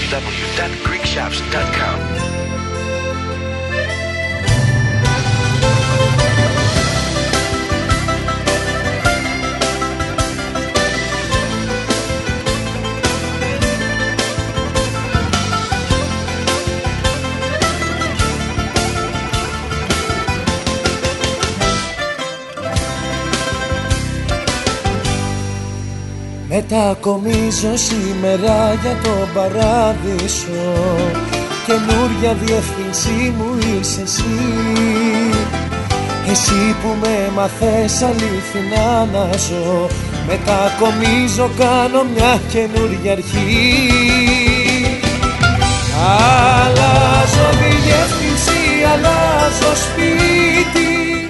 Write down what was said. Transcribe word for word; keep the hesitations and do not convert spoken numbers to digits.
double-u double-u double-u dot greek shops dot com. Μετακομίζω σήμερα για τον παράδεισο. Καινούρια διεύθυνση μου είσαι εσύ. Εσύ που με μαθες αληθινά να ζω. Μετακομίζω, κάνω μια καινούρια αρχή. Αλλάζω διεύθυνση, αλλάζω σπίτι.